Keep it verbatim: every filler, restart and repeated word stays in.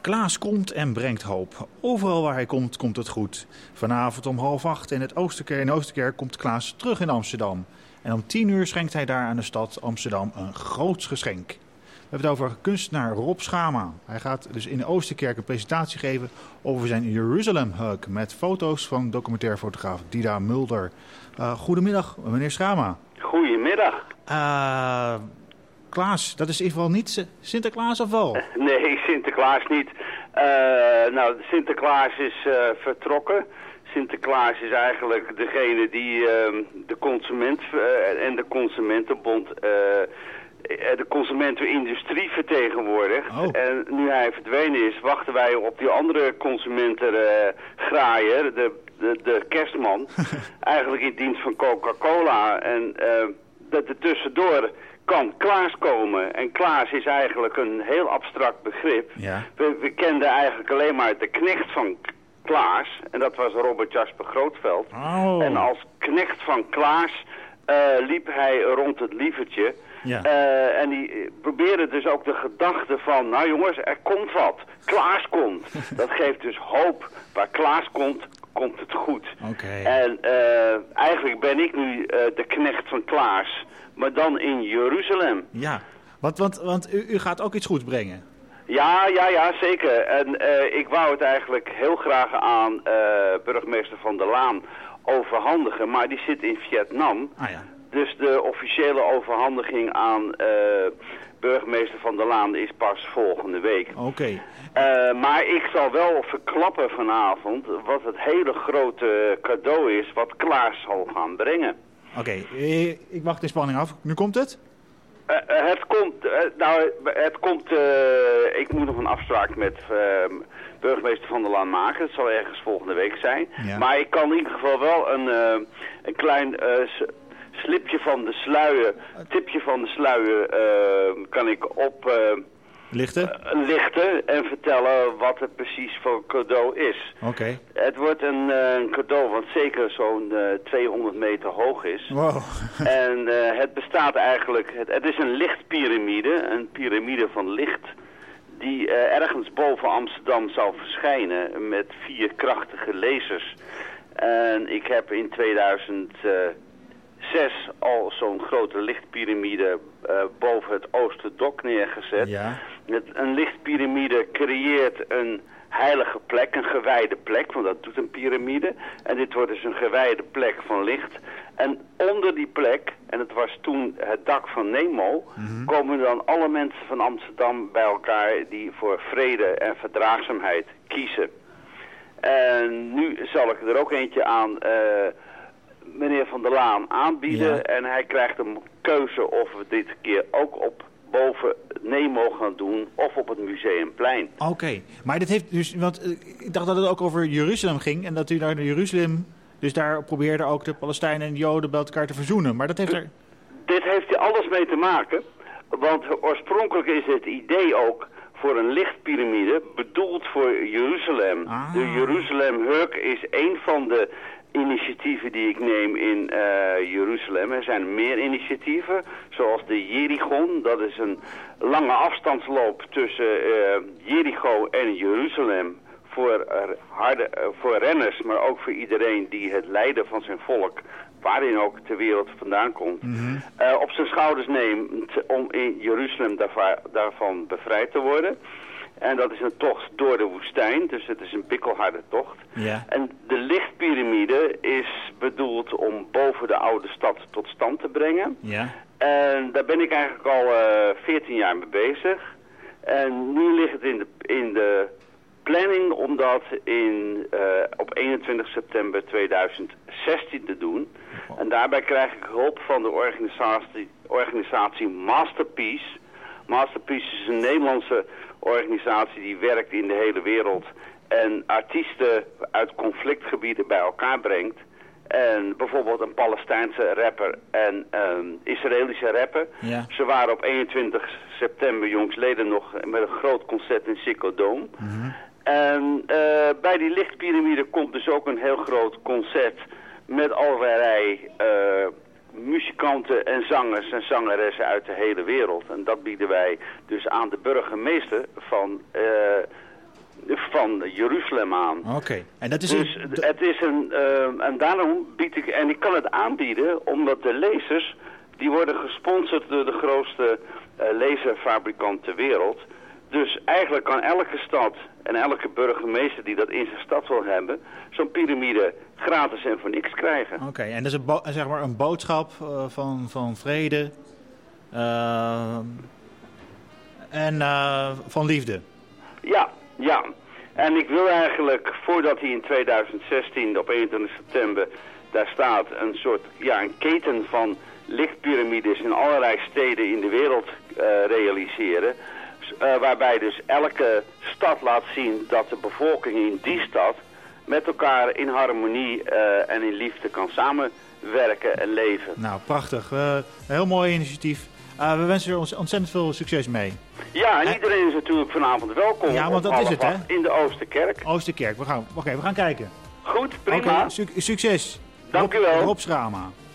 Klaas komt en brengt hoop. Overal waar hij komt, komt het goed. Vanavond om half acht in het Oosterkerk, in Oosterkerk komt Klaas terug in Amsterdam. En om tien uur schenkt hij daar aan de stad Amsterdam een groots geschenk. We hebben het over kunstenaar Rob Schama. Hij gaat dus in de Oosterkerk een presentatie geven over zijn Jerusalem Hug met foto's van documentairfotograaf Dida Mulder. Uh, goedemiddag, meneer Schama. Goedemiddag. Uh, Klaas, dat is in ieder geval niet Sinterklaas of wel? Nee, Sinterklaas niet. Uh, nou, Sinterklaas is uh, vertrokken. Sinterklaas is eigenlijk degene die uh, de consument uh, en de Consumentenbond, uh, de consumentenindustrie vertegenwoordigt. Oh. En nu hij verdwenen is, wachten wij op die andere consumentengraaier, uh, de, de, de kerstman. Eigenlijk in dienst van Coca-Cola. En uh, dat er tussendoor kan Klaas komen. En Klaas is eigenlijk een heel abstract begrip. Ja. We, we kenden eigenlijk alleen maar de knecht van Klaas. En dat was Robert Jasper Grootveld. Oh. En als knecht van Klaas uh, liep hij rond het lievertje. Ja. Uh, en die probeerde dus ook de gedachte van, nou jongens, er komt wat. Klaas komt. Dat geeft dus hoop. Waar Klaas komt, komt het goed. Okay. En uh, eigenlijk ben ik nu uh, de knecht van Klaas. Maar dan in Jeruzalem. Ja, want, want, want u, u gaat ook iets goeds brengen. Ja, ja, ja, zeker. En uh, ik wou het eigenlijk heel graag aan uh, burgemeester Van der Laan overhandigen. Maar die zit in Vietnam. Ah, ja. Dus de officiële overhandiging aan uh, burgemeester Van der Laan is pas volgende week. Oké. Okay. Uh, maar ik zal wel verklappen vanavond wat het hele grote cadeau is wat Klaas zal gaan brengen. Oké, okay. Ik wacht in spanning af. Nu komt het? Uh, uh, het komt, uh, nou, het komt, uh, ik moet nog een afspraak met uh, burgemeester Van der Laan maken. Het zal ergens volgende week zijn. Ja. Maar ik kan in ieder geval wel een, uh, een klein uh, slipje van de sluier, tipje van de sluier uh, kan ik op uh, lichten? Uh, lichten en vertellen wat het precies voor cadeau is. Oké. Okay. Het wordt een, uh, een cadeau wat zeker zo'n uh, tweehonderd meter hoog is. Wow. En uh, het bestaat eigenlijk, het, het is een lichtpyramide, een piramide van licht, die uh, ergens boven Amsterdam zal verschijnen met vier krachtige lasers. En ik heb in tweeduizend zes al zo'n grote lichtpyramide uh, boven het Oosterdok neergezet. Ja. Met een lichtpyramide creëert een heilige plek, een gewijde plek, want dat doet een piramide. En dit wordt dus een gewijde plek van licht. En onder die plek, en het was toen het dak van Nemo, mm-hmm. komen dan alle mensen van Amsterdam bij elkaar die voor vrede en verdraagzaamheid kiezen. En nu zal ik er ook eentje aan uh, meneer Van der Laan aanbieden. Ja. En hij krijgt een keuze of we dit keer ook op boven Nemo gaan doen of op het Museumplein. Oké, okay. Maar dit heeft dus, want uh, ik dacht dat het ook over Jeruzalem ging en dat u naar Jeruzalem, dus daar probeerde ook de Palestijnen en de Joden bij elkaar te verzoenen. Maar dat heeft er... Dit heeft er alles mee te maken, want oorspronkelijk is het idee ook voor een lichtpyramide bedoeld voor Jeruzalem. Ah. De Jeruzalem Hug is een van de initiatieven die ik neem in uh, Jeruzalem. Er zijn meer initiatieven, zoals de Jerichon. Dat is een lange afstandsloop tussen uh, Jericho en Jeruzalem voor, uh, harde, uh, voor renners, maar ook voor iedereen die het lijden van zijn volk, waarin ook ter wereld vandaan komt, mm-hmm. uh, op zijn schouders neemt om in Jeruzalem daarva, daarvan bevrijd te worden. En dat is een tocht door de woestijn, dus het is een pikkelharde tocht. Ja. En de lichtpyramide is bedoeld om boven de oude stad tot stand te brengen. Ja. En daar ben ik eigenlijk al uh, veertien jaar mee bezig. En nu ligt het in de, in de planning om dat in, uh, op eenentwintig september tweeduizend zestien te doen. Oh. En daarbij krijg ik hulp van de organisatie, organisatie Masterpiece. Masterpiece is een Nederlandse organisatie die werkt in de hele wereld en artiesten uit conflictgebieden bij elkaar brengt. En bijvoorbeeld een Palestijnse rapper en een Israëlische rapper. Ja. Ze waren op eenentwintig september jongstleden nog met een groot concert in Ziggo Dome. Mm-hmm. En uh, bij die lichtpyramide komt dus ook een heel groot concert met allerlei uh, muzikanten en zangers en zangeressen uit de hele wereld. En dat bieden wij dus aan de burgemeester van uh, dan Jeruzalem aan. Oké. Okay. En dat is dus een... het is een, uh, en daarom bied ik, en ik kan het aanbieden, omdat de lezers, die worden gesponsord door de grootste uh, laserfabrikant ter wereld. Dus eigenlijk kan elke stad en elke burgemeester die dat in zijn stad wil hebben, zo'n piramide gratis en voor niks krijgen. Oké, okay. En dat is een, bo zeg maar een boodschap uh, van, van vrede uh, en uh, van liefde. Ja, ja. En ik wil eigenlijk, voordat hij in tweeduizend zestien op eenentwintig september daar staat, een soort, ja, een keten van lichtpyramides in allerlei steden in de wereld uh, realiseren. Uh, waarbij dus elke stad laat zien dat de bevolking in die stad met elkaar in harmonie uh, en in liefde kan samenwerken en leven. Nou, prachtig. Uh, een heel mooi initiatief. Uh, we wensen er ons ontzettend veel succes mee. Ja, en, en iedereen is natuurlijk vanavond welkom. Ja, want dat is het, hè? In de Oosterkerk. Oosterkerk, we gaan, oké, okay, we gaan kijken. Goed, prima. Okay, su succes. Dank u wel. Rob Schrama.